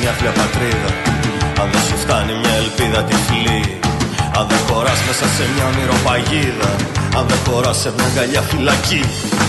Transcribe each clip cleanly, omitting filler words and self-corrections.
μια άθλια πατρίδα, αν δεν σου φτάνει μια ελπίδα τυφλή, αν δεν χωράς μέσα σε μια ονειροπαγίδα, αν δεν χωράς σε μια αγκαλιά φυλακή.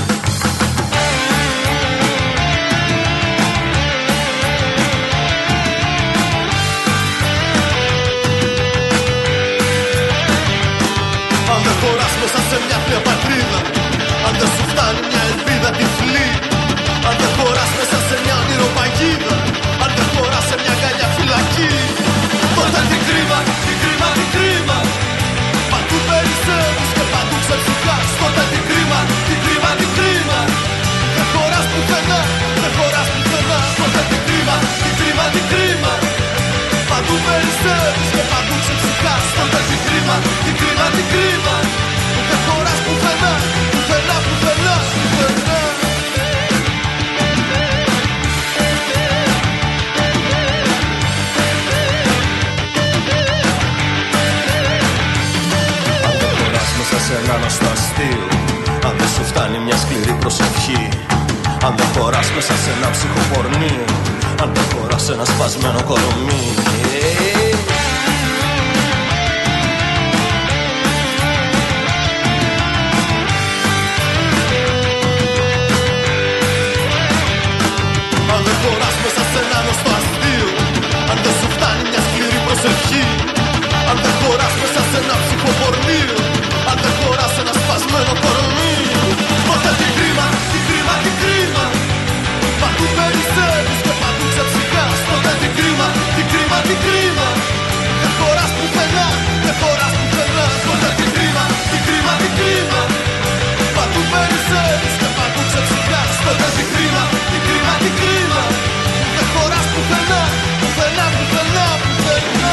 Αν δεν χωράς μέσα σε μια άθλια πατρίδα, αν δεν σου φτάνει μια ελπίδα τυφλή, αν δεν χωράς μέσα σε μια ονειροπαγίδα, αν δεν χωράς σε μια αγκαλιά φυλακή, τότε τι κρίμα, τι κρίμα, τι κρίμα, παντού περισσεύεις και παντού ξεψυχάς. Τότε τι κρίμα, τι κρίμα, τι κρίμα, δεν χωράς πουθενά, δεν χωράς πουθενά. Τότε τι κρίμα, τι κρίμα, τι κρίμα, παντού περισσεύεις και παντού ξεψυχάς. Τότε τι κρίμα, τι κρίμα, τι κρίμα, δεν χωράς πουθενά, πουθενά, πουθενά, πουθενά. Σε ένα ανωστό αστείο, αν δεν σου φτάνει μια σκληρή προσευχή, αν δεν χωράς μέσα σε ένα ψυχοπορνείο, αν δεν χωράς σε ένα σπασμένο κορομί. Αν δεν χωράς μέσα σε ένα ανωστό αστείο, αν δεν σου φτάνει μια σκληρή προσευχή, αν δεν χωράς μέσα σε ένα ψυχοπορνείο, αν δεν χωράς ένα σπασμένο κορμί, τότε τι κρίμα, τι κρίμα, τι κρίμα, παντού περισσεύεις και παντού ξεψυχάς. Τότε τι κρίμα, τι κρίμα, τι κρίμα, δεν χωράς πουθενά, δεν χωράς πουθενά. Τότε τι κρίμα, τι κρίμα, τι κρίμα, παντού περισσεύεις και παντού ξεψυχάς. Τότε τι κρίμα, τι κρίμα, τι κρίμα, δεν χωράς πουθενά, πουθενά, πουθενά, πουθενά.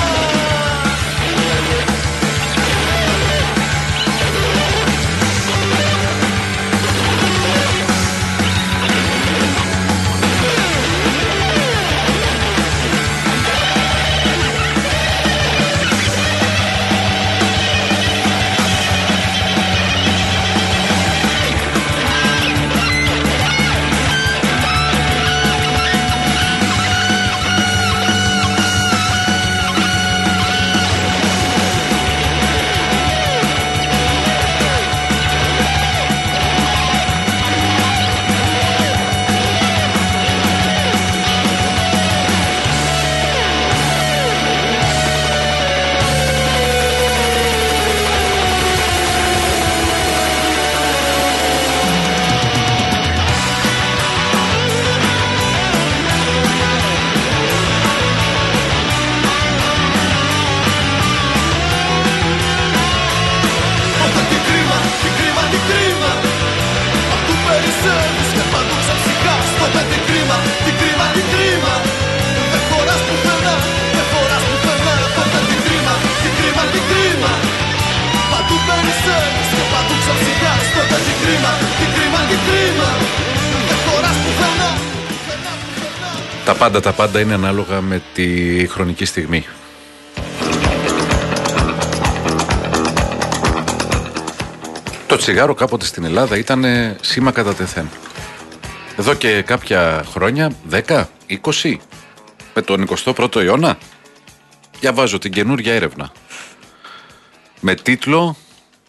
Τα πάντα είναι ανάλογα με τη χρονική στιγμή. Το τσιγάρο κάποτε στην Ελλάδα ήταν σήμα κατά τεθέν. Εδώ και κάποια χρόνια, 10, 20, με τον 21ο αιώνα, διαβάζω την καινούργια έρευνα με τίτλο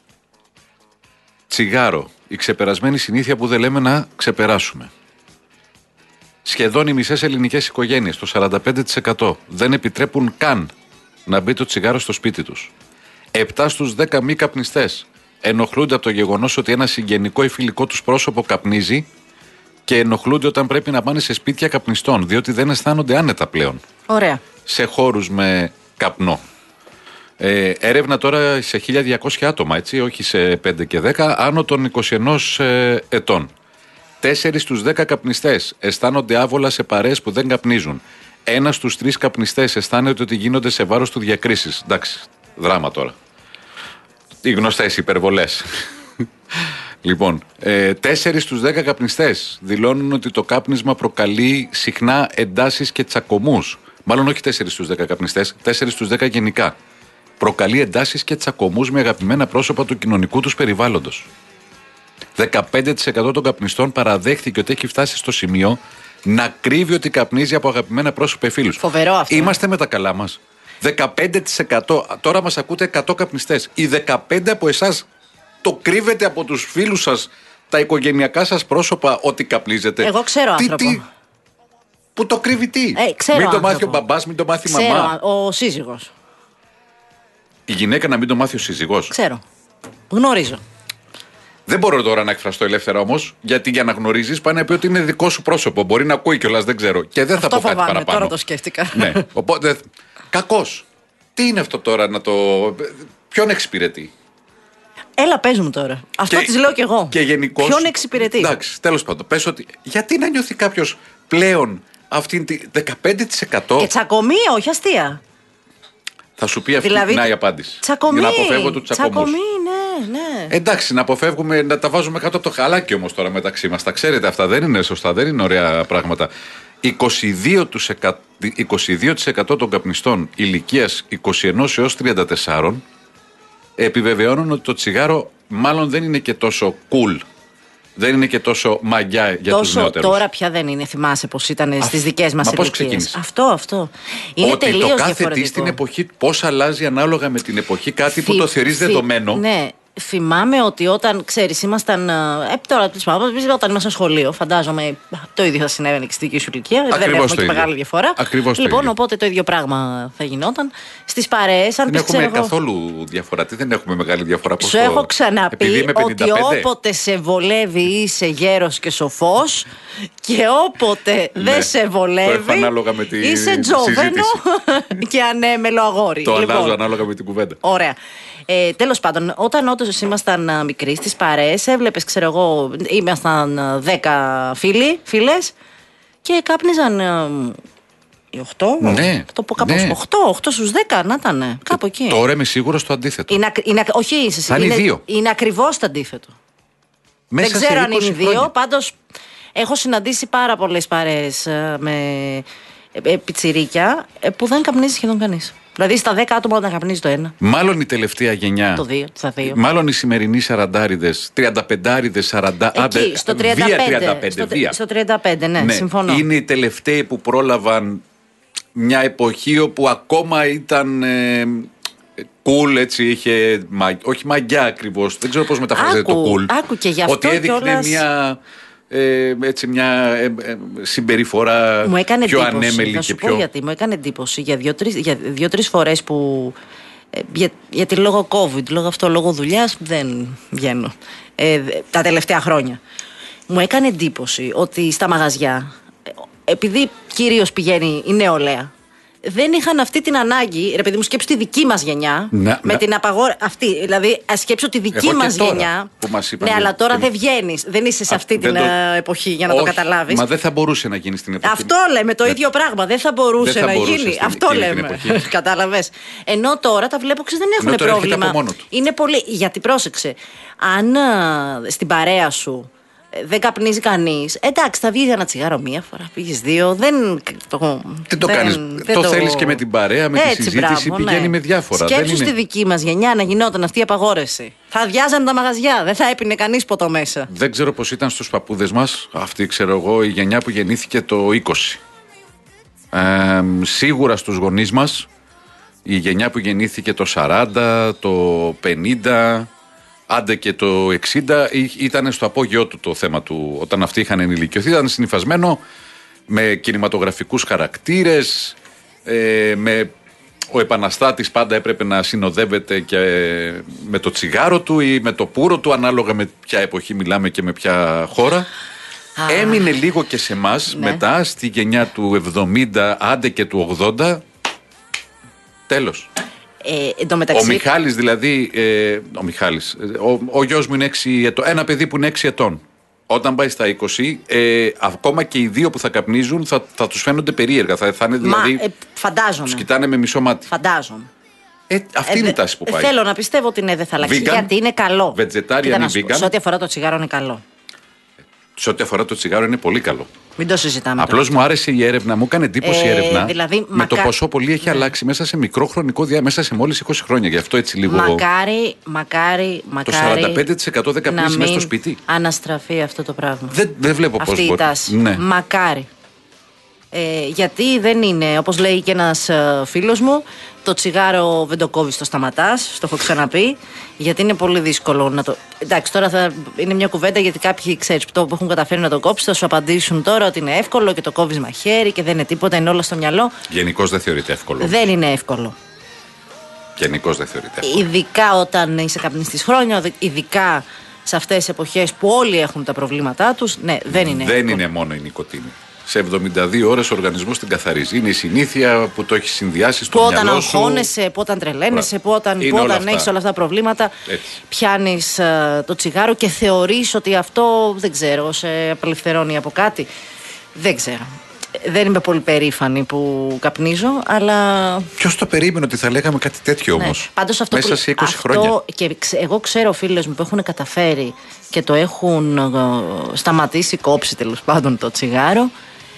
«Τσιγάρο, η ξεπερασμένη συνήθεια που δεν λέμε να ξεπεράσουμε». Σχεδόν οι μισές ελληνικές οικογένειες, το 45%, δεν επιτρέπουν καν να μπει το τσιγάρο στο σπίτι τους. 7 στους 10 μη καπνιστές ενοχλούνται από το γεγονός ότι ένα συγγενικό ή φιλικό τους πρόσωπο καπνίζει και ενοχλούνται όταν πρέπει να πάνε σε σπίτια καπνιστών, διότι δεν αισθάνονται άνετα πλέον. Ωραία. Σε χώρους με καπνό. Έρευνα τώρα σε 1.200 άτομα, έτσι, όχι σε 5 και 10, άνω των 21 ετών. 4 στους 10 καπνιστές αισθάνονται άβολα σε παρέες που δεν καπνίζουν. 1 στους 3 καπνιστές αισθάνεται ότι γίνονται σε βάρος του διακρίσεις. Εντάξει, δράμα τώρα. Οι γνωστές υπερβολές. Λοιπόν, 4 στους 10 καπνιστές δηλώνουν ότι το κάπνισμα προκαλεί συχνά εντάσεις και τσακωμούς. Μάλλον όχι 4 στους 10 καπνιστές, 4 στους 10 γενικά. Προκαλεί εντάσεις και τσακωμούς με αγαπημένα πρόσωπα του κοινωνικού τους περιβάλλοντος. 15% των καπνιστών παραδέχθηκε ότι έχει φτάσει στο σημείο να κρύβει ότι καπνίζει από αγαπημένα πρόσωπα ή φίλους. Φοβερό αυτό. Είμαστε με τα καλά μας. 15%. Τώρα μας ακούτε 100 καπνιστές. Οι 15 από εσάς το κρύβετε από τους φίλους σας, τα οικογενειακά σας πρόσωπα, ότι καπνίζετε. Εγώ ξέρω άνθρωπο. Που το κρύβει τι. Ξέρω μην το άνθρωπο. μάθει ο μπαμπάς, μην το μάθει η Ξέρω, μαμά. ο σύζυγος. Η γυναίκα να μην το μάθει ο σύζυγος. Ξέρω. Γνωρίζω. Δεν μπορώ τώρα να εκφραστώ ελεύθερα όμως, γιατί για να γνωρίζεις πάει να πει ότι είναι δικό σου πρόσωπο. Μπορεί να ακούει κιόλας, δεν ξέρω. Και δεν θα πω κάτι παραπάνω. Τώρα το σκέφτηκα. Ναι. Οπότε. Κακός. Τι είναι αυτό τώρα να το. Ποιον εξυπηρετεί. Έλα, πες μου τώρα. Αυτό της λέω κι εγώ. Και γενικώς. Ποιον εξυπηρετεί. Εντάξει, τέλος πάντων. Πες ότι. Γιατί να νιώθει κάποιος πλέον αυτήν τη 15%. Και τσακωμή, όχι αστεία. Θα σου πει αυτή Δηλαδή, να η απάντηση. Τσακωμή. Για να αποφεύγω του τσακωμούς. Τσακωμή, ναι. Εντάξει, να αποφεύγουμε να τα βάζουμε κάτω από το χαλάκι όμως τώρα μεταξύ μας. Τα ξέρετε αυτά, δεν είναι σωστά, δεν είναι ωραία πράγματα. 22% των καπνιστών ηλικίας 21 έως 34 επιβεβαιώνουν ότι το τσιγάρο μάλλον δεν είναι και τόσο cool. Δεν είναι και τόσο μαγιά για τους νεότερους. Τώρα πια δεν είναι. Θυμάσαι πως ήταν στις δικές μας πώς ηλικίες. ξεκίνησε? Αυτό. Είναι ότι τελείως το κάθε διαφορετικό. τι στην εποχή πώς αλλάζει ανάλογα με την εποχή κάτι που το θεωρείς δεδομένο. Ναι. Θυμάμαι ότι όταν, ξέρεις, ήμασταν. Τώρα, όταν ήμασταν σχολείο, φαντάζομαι το ίδιο θα συνέβαινε και στη δική σου ηλικία. Δεν έχουμε και μεγάλη διαφορά. Ακριβώς λοιπόν, το ίδιο. οπότε το ίδιο πράγμα θα γινόταν. Στις παρέες, αν δεν έχουμε ξέρω, καθόλου διαφορά. Τι δεν έχουμε μεγάλη διαφορά. Σου έχω ξαναπεί ότι 55. όποτε σε βολεύει είσαι γέρος και σοφός και όποτε δεν σε βολεύει είσαι τζόβενο και ανέμελο αγόρι. Το αλλάζω ανάλογα με την κουβέντα. Ωραία. Τέλος πάντων, όταν όντως ήμασταν μικροί στις παρέες, έβλεπες, ξέρω εγώ, ήμασταν 10 φίλες και κάπνιζαν οι 8. Ναι. Το πω κάπως 8 στους 10 να ήταν. Κάπου εκεί. Τώρα είμαι σίγουρος το αντίθετο. Όχι, είσαι είναι 2. Είναι ακριβώς το αντίθετο. Μέσα δεν ξέρω σε αν είναι 2. χρόνια. Πάντως έχω συναντήσει πάρα πολλές παρέες με πιτσιρίκια που δεν καπνίζει σχεδόν κανείς. Δηλαδή στα 10 άτομα όταν καπνίζει το ένα. Μάλλον η τελευταία γενιά. Το 2, στα 2. Μάλλον οι σημερινοί 40άριδες, 35άριδες, 40. Εκεί, στο 35. Στο 35, ναι, συμφωνώ. Είναι οι τελευταίοι που πρόλαβαν μια εποχή όπου ακόμα ήταν cool, έτσι, είχε. Όχι μαγιά ακριβώς. Δεν ξέρω πώς μεταφράζεται το cool. Άκου και γι' αυτό. Ότι έδειχνε κιόλας... μια συμπεριφορά πιο ανέμελη θα σου και πω πιο. Γιατί μου έκανε εντύπωση για 2-3 φορές που. Γιατί λόγω COVID, λόγω δουλειάς δεν βγαίνω τα τελευταία χρόνια. Μου έκανε εντύπωση ότι στα μαγαζιά, επειδή κυρίως πηγαίνει η νεολαία, δεν είχαν αυτή την ανάγκη, ρε παιδί μου, σκέψου τη δική μας γενιά. Με την αυτή. Δηλαδή, σκέψου τη δική μας γενιά. Ναι, αλλά τώρα δεν βγαίνεις. Δεν είσαι σε αυτή την εποχή για να το καταλάβεις. Μα δεν θα μπορούσε να γίνει στην εποχή. Αυτό λέμε, το ίδιο πράγμα. Δεν θα μπορούσε να γίνει. Αυτό λέμε. Κατάλαβες. Ενώ τώρα τα βλέπω, δεν έχουν πρόβλημα. Είναι πολύ. Γιατί πρόσεξε, αν στην παρέα σου δεν καπνίζει κανείς, εντάξει, θα βγει ένα τσιγάρο μία φορά, πήγες 2. Τι το κάνεις. Το θέλεις και με την παρέα, με τη συζήτηση, πηγαίνει με διάφορα. Σκέψου στη δική μας γενιά να γινόταν αυτή η απαγόρευση. Θα αδειάζαν τα μαγαζιά, δεν θα έπινε κανείς ποτό μέσα. Δεν ξέρω πώς ήταν στους παππούδες μας, αυτή ξέρω εγώ, η γενιά που γεννήθηκε το 20. Σίγουρα στους γονείς μας, η γενιά που γεννήθηκε το 40, το 50. Άντε και το 60 ήταν στο απόγειό του το θέμα του. Όταν αυτοί είχαν ενηλικιωθεί, ήταν συνυφασμένο με κινηματογραφικούς χαρακτήρες, ο επαναστάτης πάντα έπρεπε να συνοδεύεται και με το τσιγάρο του ή με το πουρο του, ανάλογα με ποια εποχή μιλάμε και με ποια χώρα. Έμεινε λίγο και σε εμάς, μετά στη γενιά του 70, άντε και του 80, τέλος. Ο Μιχάλης δηλαδή, ο γιος μου είναι 6 ετών, ένα παιδί που είναι 6 ετών. Όταν πάει στα 20, ακόμα και οι 2 που θα καπνίζουν θα τους φαίνονται περίεργα. Θα είναι δηλαδή. Φαντάζομαι. Τους κοιτάνε με μισό μάτι. Φαντάζομαι. Αυτή είναι η τάση που πάει. Θέλω να πιστεύω ότι δεν θα αλλάξει. Γιατί είναι καλό. Vegetarian ή vegan. Σε ό,τι αφορά το τσιγάρο είναι καλό. Σε ό,τι αφορά το τσιγάρο είναι πολύ καλό. Μην το συζητάμε. Απλώς μου άρεσε η έρευνα, μου έκανε εντύπωση η έρευνα. Δηλαδή, με το πόσο πολύ έχει αλλάξει μέσα σε μικρό χρονικό διάστημα, μέσα σε μόλις 20 χρόνια. Γι' αυτό έτσι λίγο. Μακάρι. Το 45% δεν καπνίζει μέσα στο σπίτι. Αναστραφεί αυτό το πράγμα. Δεν βλέπω πώς μπορεί. Αυτή η τάση. Ναι. Μακάρι. Γιατί δεν είναι, όπως λέει και ένας φίλος μου, το τσιγάρο δεν το κόβεις, το σταματάς, το έχω ξαναπεί, γιατί είναι πολύ δύσκολο να το... Εντάξει, τώρα είναι μια κουβέντα, γιατί κάποιοι, ξέρεις, που έχουν καταφέρει να το κόψει, θα σου απαντήσουν τώρα ότι είναι εύκολο και το κόβεις μαχαίρι και δεν είναι τίποτα, είναι όλα στο μυαλό. Γενικώς δεν θεωρείται εύκολο. Δεν είναι εύκολο. Γενικώς δεν θεωρείται εύκολο. Ειδικά όταν είσαι καπνιστής χρόνια, ειδικά σε αυτές τις εποχές που όλοι έχουν τα προβλήματά τους, ναι, δεν είναι εύκολο. Δεν είναι μόνο η νοικοτήνη. Σε 72 ώρες ο οργανισμός την καθαρίζει. Είναι η συνήθεια που το έχει συνδυάσει στο μυαλό σου. Που όταν αγχώνεσαι, που όταν τρελαίνεσαι, που όταν έχεις όλα αυτά τα προβλήματα, πιάνεις το τσιγάρο και θεωρείς ότι αυτό, δεν ξέρω, σε απελευθερώνει από κάτι. Δεν ξέρω. Δεν είμαι πολύ περήφανη που καπνίζω, αλλά. Ποιος το περίμενε ότι θα λέγαμε κάτι τέτοιο όμως? Ναι. Πάντως αυτό μέσα σε 20 χρόνια. Και εγώ ξέρω φίλες μου που έχουν καταφέρει και το έχουν σταματήσει, κόψει τέλος πάντων το τσιγάρο.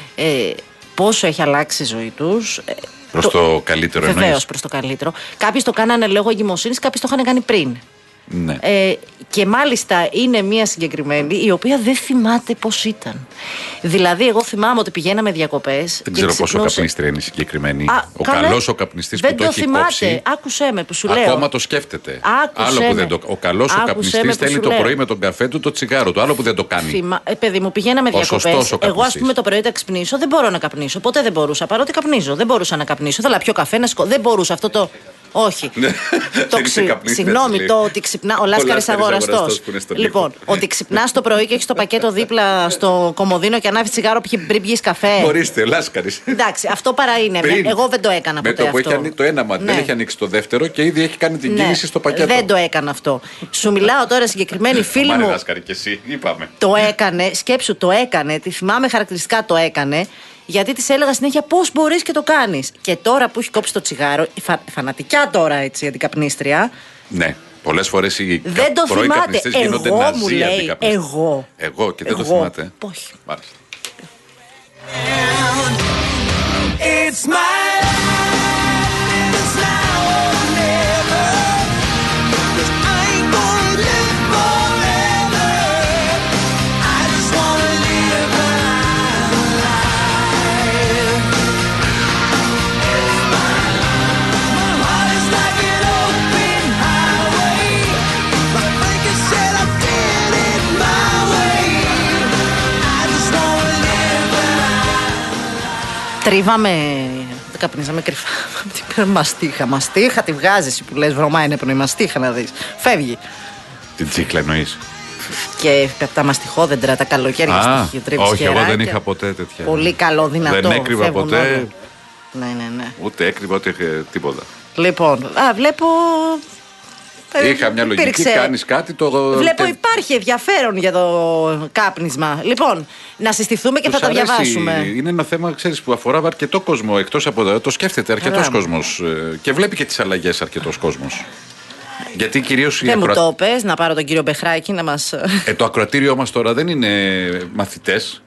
Πόσο έχει αλλάξει η ζωή τους. Προς το καλύτερο εννοείς? Βεβαίως, προς το καλύτερο. Κάποιοι το κάνανε λόγω εγκυμοσύνης, κάποιοι το είχαν κάνει πριν. Ναι. Και μάλιστα είναι μία συγκεκριμένη η οποία δεν θυμάται πώς ήταν. Δηλαδή, εγώ θυμάμαι ότι πηγαίναμε διακοπές. Δεν ξέρω πόσο καπνίστρια είναι η συγκεκριμένη. Ο καλός ο καπνιστής που το έχει κόψει. Άκουσέ με που σου λέω. Ακόμα το σκέφτεται. Άλλο που δεν το... Ο καλός ο καπνιστής θέλει το πρωί με τον καφέ του το τσιγάρο του. Άλλο που δεν το κάνει. Παιδί μου, πηγαίναμε διακοπές. Εγώ, ας πούμε, το πρωί τα ξυπνήσω, δεν μπορώ να καπνίσω. Ποτέ δεν μπορούσα. Παρότι καπνίζω, δεν μπορούσα να καπνίσω. Θέλω πιο καφέ, δεν μπορούσα αυτό το. Όχι. Συγγνώμη, το ότι ξυπνά. Ο Λάσκαρης αγοραστός. Λοιπόν, ότι ξυπνάς το πρωί και έχεις το πακέτο δίπλα στο κομοδίνο και ανάβεις τσιγάρο πριν πιεις καφέ. Ορίστε, ο Λάσκαρης. Εντάξει, αυτό παρά είναι. Εγώ δεν το έκανα ποτέ. Με το που έχει ανοίξει το ένα μάτι, δεν έχει ανοίξει το δεύτερο και ήδη έχει κάνει την κίνηση στο πακέτο. Δεν το έκανα αυτό. Σου μιλάω τώρα συγκεκριμένη φίλη μου. Λάσκαρη και εσύ, είπαμε. Το έκανε, σκέψου, το έκανε. Τη θυμάμαι χαρακτηριστικά το έκανε. Γιατί της έλεγα συνέχεια πώς μπορείς και το κάνεις. Και τώρα που έχει κόψει το τσιγάρο, φανατικά τώρα έτσι αντικαπνίστρια. Ναι, πολλές φορές οι πρώοι καπνιστές γίνονται ναζί αντικαπνιστές. Εγώ και δεν το θυμάται. Όχι. Μάλιστα. Τρίβαμε, δεν καπνίζαμε κρυφά. Μαστίχα, τη βγάζεις που λες βρωμά είναι πνοή. Μαστίχα να δεις. Φεύγει. Την τσίχλα εννοείς? Και από τα μαστιχόδεντρα, τα καλοκαίρια τρίβεις. Όχι, εγώ δεν είχα ποτέ τέτοια. Πολύ καλό, δυνατό. Δεν έκρυβα ποτέ. Ναι. Ούτε έκρυβα, ούτε τίποτα. Λοιπόν, βλέπω. Είχα μια λογική, κάνεις κάτι Βλέπω υπάρχει ενδιαφέρον για το κάπνισμα. Λοιπόν, να συστηθούμε και θα τα διαβάσουμε. Είναι ένα θέμα, ξέρεις, που αφορά αρκετό κόσμο. Εκτός από το σκέφτεται αρκετός κόσμος. Και βλέπει και τις αλλαγές αρκετός κόσμος. Γιατί κυρίως. Δεν μου το πες, να πάρω τον κύριο Μπεχράκη να μας. Το ακροατήριό μας τώρα δεν είναι μαθητές.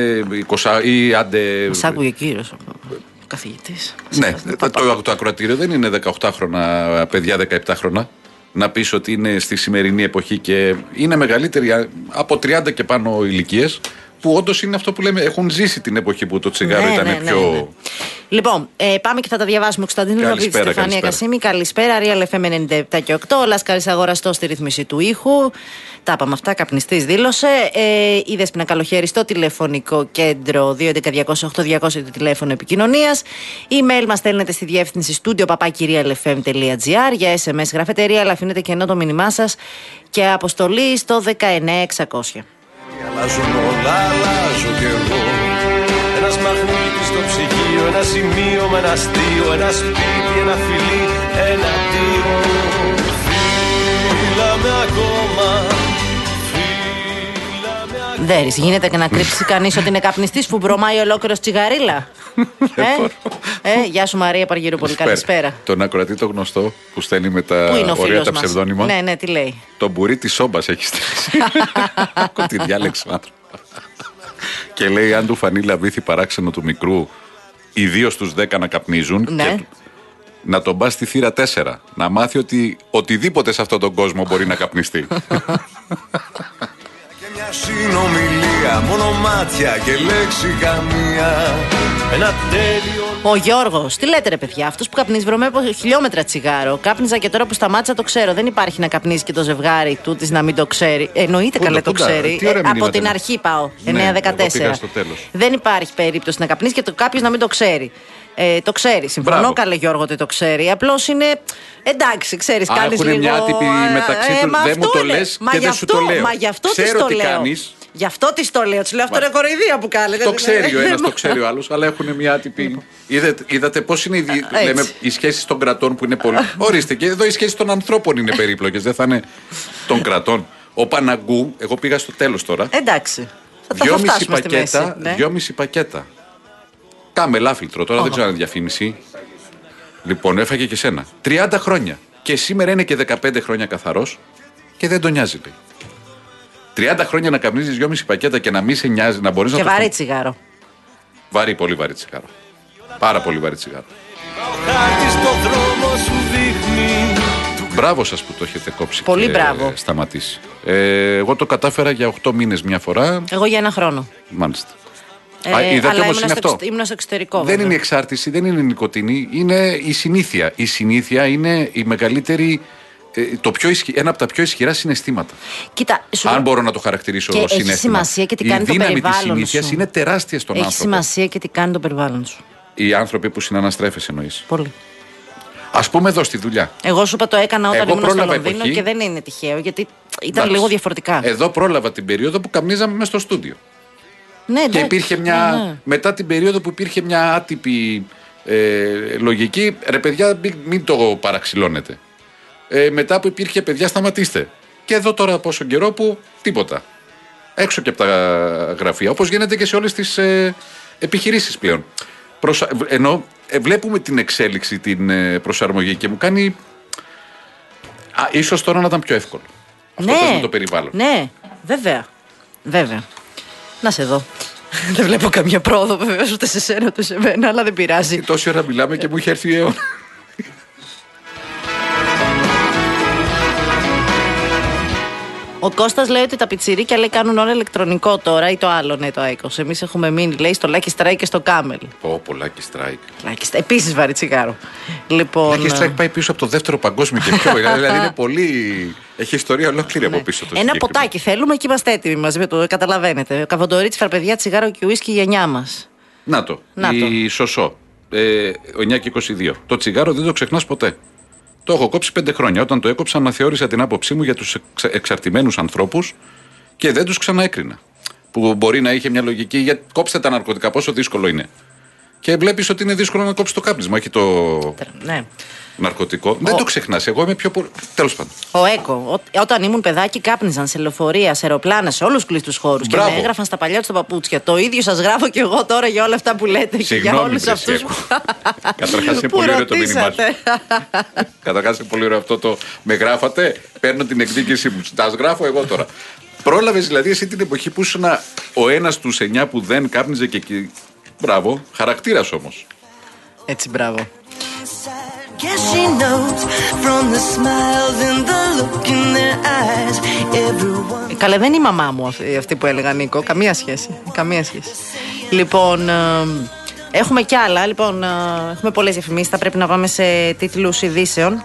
Ή άντε. Σ' άκουγε κύριος. Καθηγητής. Ναι, το ακροατήριο δεν είναι 18χρονα παιδιά, 17χρονα. Να πεις ότι είναι στη σημερινή εποχή και είναι μεγαλύτεροι από 30 και πάνω ηλικίες, που όντως είναι αυτό που λέμε, έχουν ζήσει την εποχή που το τσιγάρο ήταν πιο. Ναι. Λοιπόν, πάμε και θα τα διαβάσουμε. Κωνσταντίνου Ραβίτ, Στεφανία Κασίμη, καλησπέρα. Real FM 97 και 8. Λάσκαρης αγοραστός στη ρύθμιση του ήχου. Τα είπαμε αυτά, καπνιστής δήλωσε. Η Δέσποινα Καλοχέρη στο τηλεφωνικό κέντρο 211-208-200 το τηλέφωνο επικοινωνίας. Email μας στέλνετε στη διεύθυνση studio@realfm.gr. Για SMS γράφετε Real, αφήνετε κενό το μήνυμά σας και αποστολή στο 19600. Αλλάζουν όλα, αλλάζω κι εγώ. Ένας μαγνήτης στο ψυγείο, ένα σημείο με ένα αστείο, ένα σπίτι, ένα φιλί, ένα δύο. Φύλαμε ακόμα. Δέρης, γίνεται και να κρύψει κανείς ότι είναι καπνιστής που βρωμάει ολόκληρος τσιγαρίλα. Γεια σου Μαρία Παργυρούπολη, καλησπέρα. Τον ακροατή το γνωστό που στέλνει με τα ωραία τα ψευδόνυμα. Ναι, τι λέει? Το μπουρί της σόμπας έχει στείλει. Άκου τη διάλεξη ο άνθρωπος. Και λέει, αν του φανεί λαβήθη παράξενο του μικρού, ιδίως τους 10 να καπνίζουν, και να τον πας στη θύρα 4. Να μάθει ότι οτιδήποτε σε αυτόν τον κόσμο μπορεί να καπνιστεί. Μια Συνομιλία, μόνο μάτια και λέξη καμία. Ένα τέλειο. Ο Γιώργος, τι λέτε ρε παιδιά, αυτός που καπνίζει βρωμάει από χιλιόμετρα τσιγάρο. Κάπνιζα και τώρα που σταμάτησα το ξέρω. Δεν υπάρχει να καπνίζει και το ζευγάρι του της να μην το ξέρει. Εννοείται καλέ το ξέρει. Από την αρχή πάω. 9-14. Δεν υπάρχει περίπτωση να καπνίζει και κάποιος να μην το ξέρει. Το ξέρει. Συμφωνώ, καλέ Γιώργο, ότι το ξέρει. Απλώς είναι. Εντάξει, ξέρεις, κάνεις λίγο. Έχουν μια άτυπη μεταξύ του. Δεν μου το λες και δεν σου το λέω. Μα γι' αυτό ξέρω τι κάνεις. Γι' αυτό τη το λέω. Του λέω αυτό είναι κοροϊδία που κάνετε. Το ξέρει ο ένας, το ξέρει ο άλλος, αλλά έχουν μια άτυπη. Είδατε πώς είναι οι σχέσεις των κρατών που είναι πολύ. Ορίστε, και εδώ οι σχέσεις των ανθρώπων είναι περίπλοκες. Δεν θα είναι των κρατών. Ο Παναγκού, εγώ πήγα στο τέλος τώρα. Εντάξει. 2,5 πακέτα. Κάμε λάφιλτρο, τώρα δεν ξέρω αν είναι διαφήμιση. Λοιπόν, έφαγε και σένα. 30 χρόνια. Και σήμερα είναι και 15 χρόνια καθαρός και δεν τον νοιάζει, λέει. 30 χρόνια να καπνίζεις 2,5 πακέτα και να μην σε νοιάζει, να μπορείς να το. Και βαρύ τσιγάρο. Βαρύ, πολύ βαρύ τσιγάρο. Πάρα πολύ βαρύ τσιγάρο. Μπράβο σας που το έχετε κόψει. Πολύ και μπράβο. Σταματήσει. Εγώ το κατάφερα για 8 μήνες μια φορά. Εγώ για 1 χρόνο. Μάλιστα. Είδατε όμως είναι αυτό. Ήμουν στο εξωτερικό. Δεν βέβαια. είναι η εξάρτηση, δεν είναι η νοικοτήνη, είναι η συνήθεια. Η συνήθεια είναι η μεγαλύτερη, ένα από τα πιο ισχυρά συναισθήματα. Κοίτα, αν μπορώ να το χαρακτηρίσω ως συναίσθημα. Έχει σημασία και τι κάνει το περιβάλλον. Η δύναμη της συνήθειας είναι τεράστια στον άνθρωπο. Έχει σημασία και τι κάνει το περιβάλλον σου. Οι άνθρωποι που συναναστρέφεσαι εννοείς. Πολύ. Ας πούμε εδώ στη δουλειά. Εγώ σου είπα το έκανα όταν ήμουν στο Λονδίνο και δεν είναι τυχαίο γιατί ήταν λίγο διαφορετικά. Εδώ πρόλαβα την περίοδο που καπνίζαμε μέσα στο στούντιο. Ναι, και υπήρχε μετά την περίοδο που υπήρχε μια άτυπη λογική, ρε παιδιά μην το παραξηλώνετε. Μετά που υπήρχε παιδιά σταματήστε. Και εδώ τώρα πόσο καιρό που τίποτα. Έξω και από τα γραφεία, όπως γίνεται και σε όλες τις επιχειρήσεις πλέον. Ενώ βλέπουμε την εξέλιξη, την προσαρμογή και μου κάνει ίσως τώρα να ήταν πιο εύκολο. Αυτό με το περιβάλλον. Ναι, βέβαια. Να σε δω. Δεν βλέπω καμία πρόοδο βεβαίως ούτε σε σένα ούτε σε μένα, αλλά δεν πειράζει. Τόση ώρα μιλάμε και μου είχε έρθει η αιώνα. Ο Κώστας λέει ότι τα πιτσιρίκια λέει κάνουν όλα ηλεκτρονικό τώρα ή το άλλο, ναι, το Άικος. Εμείς έχουμε μείνει, λέει, στο Lucky Strike και στο Camel. Πω, Lucky Strike. Επίσης βαρύ τσιγάρο. Λοιπόν, Lucky Strike πάει πίσω από το δεύτερο παγκόσμιο και πιο. Δηλαδή είναι πολύ. Έχει ιστορία ολόκληρη από πίσω του. Ένα ποτάκι θέλουμε και είμαστε έτοιμοι μαζί με το. Καταλαβαίνετε. Καβοντορίτσι, φαρπαιδιά, τσιγάρο και ουίσκι γενιά μας. Να το. Η Σωσό. 9 και 22. Το τσιγάρο δεν το ξεχνάς ποτέ. Το έχω κόψει 5 χρόνια. Όταν το έκοψα, αναθεώρησα την άποψή μου για τους εξαρτημένους ανθρώπους και δεν τους ξαναέκρινα. Που μπορεί να είχε μια λογική για κόψτε τα ναρκωτικά, πόσο δύσκολο είναι. Και βλέπεις ότι είναι δύσκολο να κόψει το κάπνισμα, όχι το ναρκωτικό. Δεν το ξεχνάς. Εγώ είμαι πιο πολύ. Τέλος πάντων. Ο Έκο, όταν ήμουν παιδάκι, κάπνιζαν σε λεωφορεία, σε αεροπλάνα, σε όλους τους κλειστούς χώρους. Και με έγραφαν στα παλιά τους τα παπούτσια. Το ίδιο σας γράφω και εγώ τώρα για όλα αυτά που λέτε. Συγγνώμη, και για όλους αυτούς. Καταρχάς είναι πολύ ωραίο το μήνυμά σου. Καταρχάς είναι πολύ ωραίο αυτό το. Με γράφατε, παίρνω την εκδίκησή μου. Τα γράφω εγώ τώρα. Πρόλαβες δηλαδή εσύ την εποχή που ήσουν ο ένας στους 9 που δεν κάπνιζε και εκεί. Μπράβο, χαρακτήρας όμως. Έτσι, μπράβο. Καλέ, δεν είναι η μαμά μου αυτή που έλεγα, Νίκο. Καμία σχέση. Λοιπόν, έχουμε κι άλλα. Λοιπόν, έχουμε πολλές διαφημίσεις. Θα πρέπει να πάμε σε τίτλους ειδήσεων.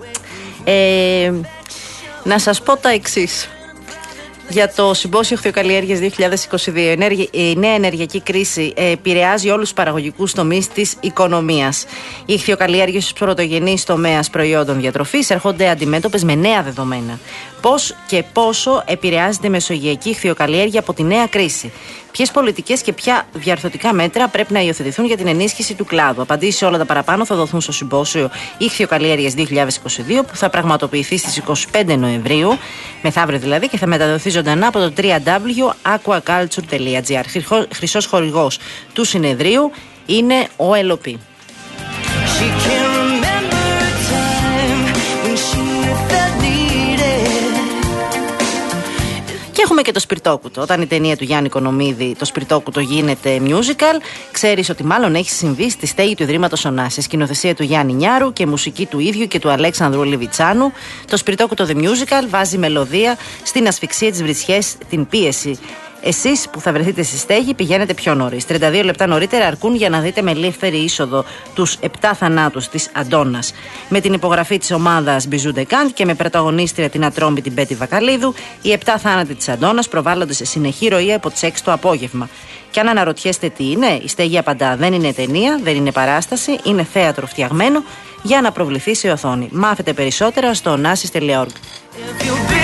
Να σας πω τα εξής. Για το Συμπόσιο Ιχθυοκαλλιέργειας 2022. Η νέα ενεργειακή κρίση επηρεάζει όλους τους παραγωγικούς τομείς της οικονομίας. Οι ιχθυοκαλλιέργειες στους πρωτογενείς τομέας προϊόντων διατροφής έρχονται αντιμέτωπες με νέα δεδομένα. Πώς και πόσο επηρεάζεται η μεσογειακή ιχθυοκαλλιέργεια από τη νέα κρίση. Ποιες πολιτικές και ποια διαρθρωτικά μέτρα πρέπει να υιοθετηθούν για την ενίσχυση του κλάδου. Απαντήσεις σε όλα τα παραπάνω θα δοθούν στο Συμπόσιο Ιχθυοκαλλιέργειας 2022 που θα πραγματοποιηθεί στις 25 Νοεμβρίου, μεθαύριο δηλαδή, και θα μεταδοθεί ζωντανά από το www.aquaculture.gr. Χρυσός χορηγός του συνεδρίου είναι ο LOP. Και έχουμε και το Σπιρτόκουτο. Όταν η ταινία του Γιάννη Οικονομίδη, το Σπιρτόκουτο, γίνεται musical, ξέρεις ότι μάλλον έχει συμβεί στη στέγη του Ιδρύματος Ωνάση. Σκηνοθεσία του Γιάννη Νιάρου και μουσική του ίδιου και του Αλέξανδρου Λιβιτσάνου. Το Σπιρτόκουτο The Musical βάζει μελωδία στην ασφυξία, τις βρισιές, την πίεση. Εσείς που θα βρεθείτε στη στέγη πηγαίνετε πιο νωρίς. 32 λεπτά νωρίτερα αρκούν για να δείτε με ελεύθερη είσοδο τους 7 θανάτους της Αντώνας. Με την υπογραφή της ομάδας Μπιζού Ντεκάντ και με πρωταγωνίστρια την ατρόμητη Μπέτη Βακαλίδου, οι 7 θάνατοι της Αντώνας προβάλλονται σε συνεχή ροή από τις 6 το απόγευμα. Και αν αναρωτιέστε τι είναι, η στέγη απαντά: δεν είναι ταινία, δεν είναι παράσταση, είναι θέατρο φτιαγμένο για να προβληθεί σε οθόνη. Μάθετε περισσότερα στο onassis.org.